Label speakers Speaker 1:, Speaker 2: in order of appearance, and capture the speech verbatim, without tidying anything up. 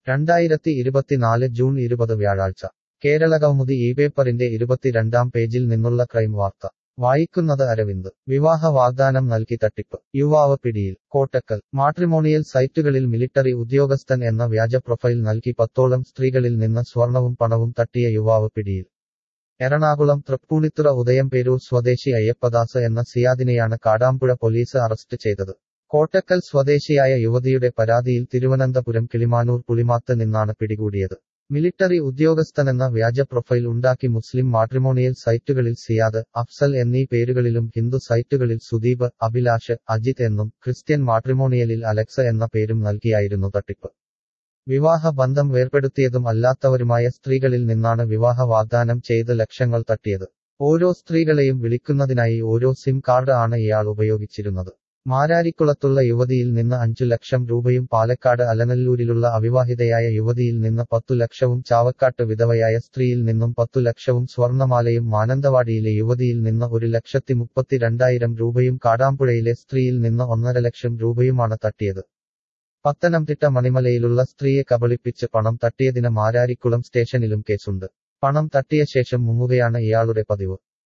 Speaker 1: രണ്ടായിരത്തി ഇരുപത്തിനാല് ജൂൺ ഇരുപത് വ്യാഴാഴ്ച കേരളകൗമുദി ഈ പേപ്പറിന്റെ ഇരുപത്തിരണ്ടാം പേജിൽ നിന്നുള്ള ക്രൈം വാർത്ത വായിക്കുന്നത് അരവിന്ദ്. വിവാഹ വാഗ്ദാനം നൽകി തട്ടിപ്പ്, യുവാവ് പിടിയിൽ. കോട്ടക്കൽ മാട്രിമോണിയൽ സൈറ്റുകളിൽ മിലിട്ടറി ഉദ്യോഗസ്ഥൻ എന്ന വ്യാജ പ്രൊഫൈൽ നൽകി പത്തോളം സ്ത്രീകളിൽ നിന്ന് സ്വർണവും പണവും തട്ടിയ യുവാവ് പിടിയിൽ. എറണാകുളം തൃപ്പൂണിത്തുറ ഉദയംപേരൂർ സ്വദേശി അയ്യപ്പദാസ് എന്ന സിയാദിനെയാണ് കാടാമ്പുഴ പോലീസ് അറസ്റ്റ് ചെയ്തത്. കോട്ടക്കൽ സ്വദേശിയായ യുവതിയുടെ പരാതിയിൽ തിരുവനന്തപുരം കിളിമാനൂർ പുളിമാത്ത് നിന്നാണ് പിടികൂടിയത്. മിലിട്ടറി ഉദ്യോഗസ്ഥനെന്ന വ്യാജ പ്രൊഫൈൽ ഉണ്ടാക്കി മുസ്ലിം മാട്രിമോണിയൽ സൈറ്റുകളിൽ സിയാദ്, അഫ്സൽ എന്നീ പേരുകളിലും ഹിന്ദു സൈറ്റുകളിൽ സുദീപ്, അഭിലാഷ്, അജിത് എന്നും ക്രിസ്ത്യൻ മാട്രിമോണിയലിൽ അലക്സ് എന്ന പേരും നൽകിയായിരുന്നു തട്ടിപ്പ്. വിവാഹ ബന്ധം വേർപെടുത്തിയതും അല്ലാത്തവരുമായ സ്ത്രീകളിൽ നിന്നാണ് വിവാഹ വാഗ്ദാനം ചെയ്ത് ലക്ഷങ്ങൾ തട്ടിയത്. ഓരോ സ്ത്രീകളെയും വിളിക്കുന്നതിനായി ഓരോ സിം കാർഡ് ആണ് ഇയാൾ ഉപയോഗിച്ചിരുന്നത്. മാരാരിക്കുളത്തുള്ള യുവതിയിൽ നിന്ന് അഞ്ചു ലക്ഷം രൂപയും പാലക്കാട് അലനല്ലൂരിലുള്ള അവിവാഹിതയായ യുവതിയിൽ നിന്ന് പത്തു ലക്ഷവും ചാവക്കാട്ട് വിധവയായ സ്ത്രീയിൽ നിന്നും പത്തു ലക്ഷവും സ്വർണമാലയും മാനന്തവാടിയിലെ യുവതിയിൽ നിന്ന് ഒരു ലക്ഷത്തി മുപ്പത്തിരണ്ടായിരം രൂപയും കാടാമ്പുഴയിലെ സ്ത്രീയിൽ നിന്ന് ഒന്നര ലക്ഷം രൂപയുമാണ് തട്ടിയത്. പത്തനംതിട്ട മണിമലയിലുള്ള സ്ത്രീയെ കബളിപ്പിച്ച് പണം തട്ടിയതിന് മാരാരിക്കുളം സ്റ്റേഷനിലും കേസുണ്ട്. പണം തട്ടിയ ശേഷം മുങ്ങുകയാണ് ഇയാളുടെ പതിവ്.